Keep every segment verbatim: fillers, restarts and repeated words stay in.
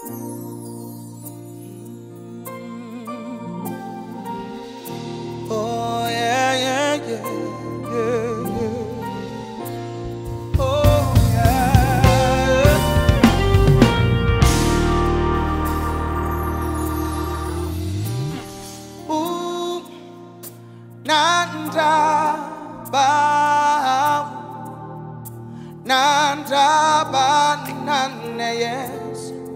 Oh yeah, yeah, yeah, yeah, yeah. Oh yeah. Ooh, nanda ba, nanda ba, nanda yes.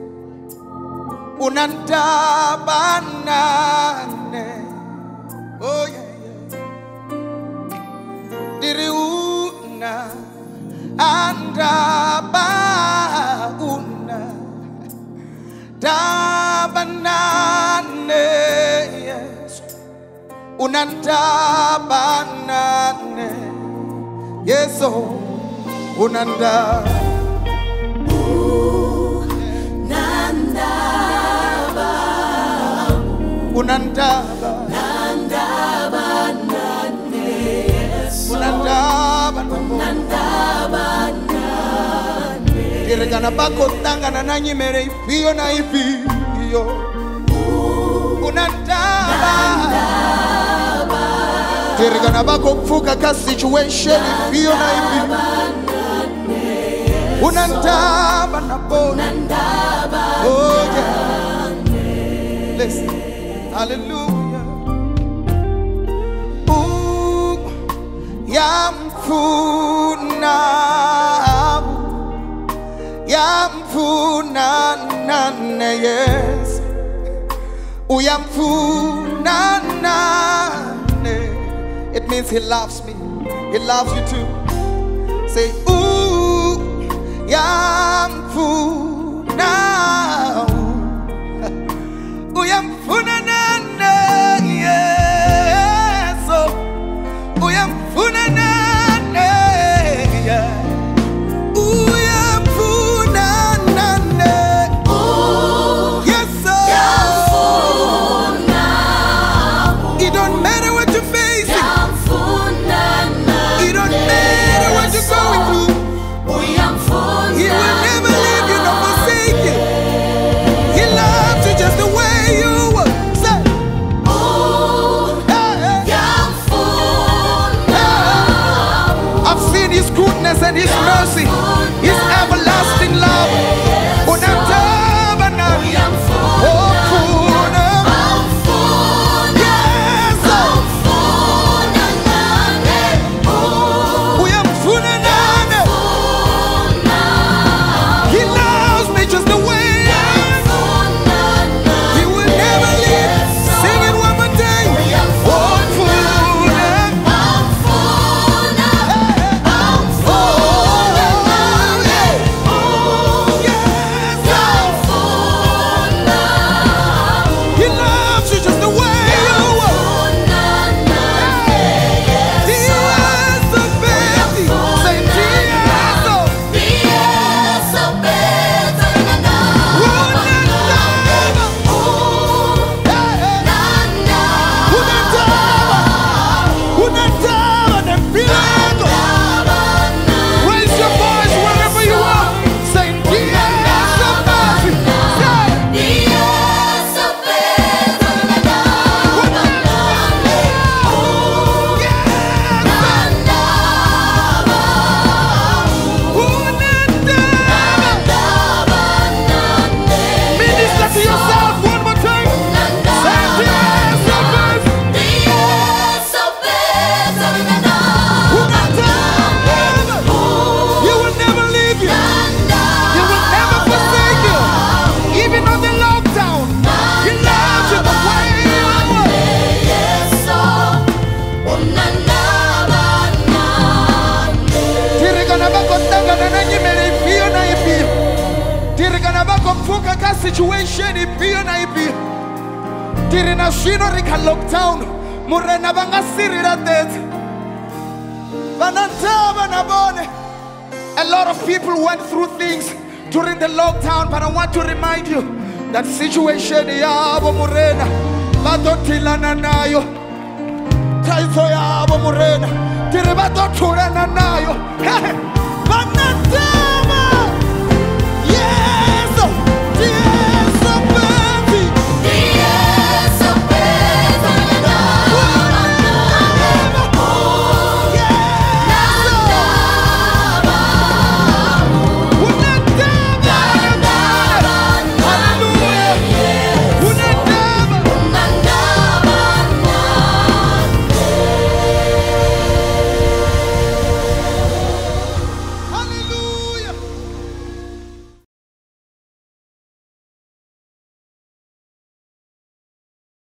Unanda ba, nanda. Oh yeah, yeah. Diri una anda ba una da banane yes. Unanda banane yes oh unanda Nanda ba unanda ba Nanda banane yes unanda banane Nanda banane Kirigana bako tangana na nyimere ifio na ifio unanda ba Kirigana bako kufuka ka situation ifio na ifio unanda banane oh yeah listen hallelujah ooh yamfuna yamfuna nane yes uyamfuna nane it means he loves me he loves you too say ooh yamfuna uyamfuna nane yes oh uyamfuna nane yeah uyamfuna nane yes sir it don't matter what you're facing it don't matter what you're going through he will never leave you nor forsake you he loves you just the way you were say hey, hey. I've seen his goodness and his mercy his everlasting love unantabana ofuna yes uyamfuna nane he loves me just the way I am he will never leave sing it one more time ofuna he loves you just the way you are. Dias of Betty, say Dias of Unataba de Pilato. Raise your voice wherever you are. Say Dias of Betty. Minister to yourself one more time. Say Dias of Betty. He will never leave you. He will never forsake you. Even on the lockdown, he loves you the way you are. Tirigana bako tangana na nyimere ifio na ifio. Tirigana bako kufuka ka situation ifio na ifio. Tirina shino rika lockdown. Murena banga sirira death. Banantaba na bone. A lot of people went through things during the lockdown, but I want to remind you that situation yabo murena badotilana nayo kaizo yabo murena tiribadoturana nayo hey,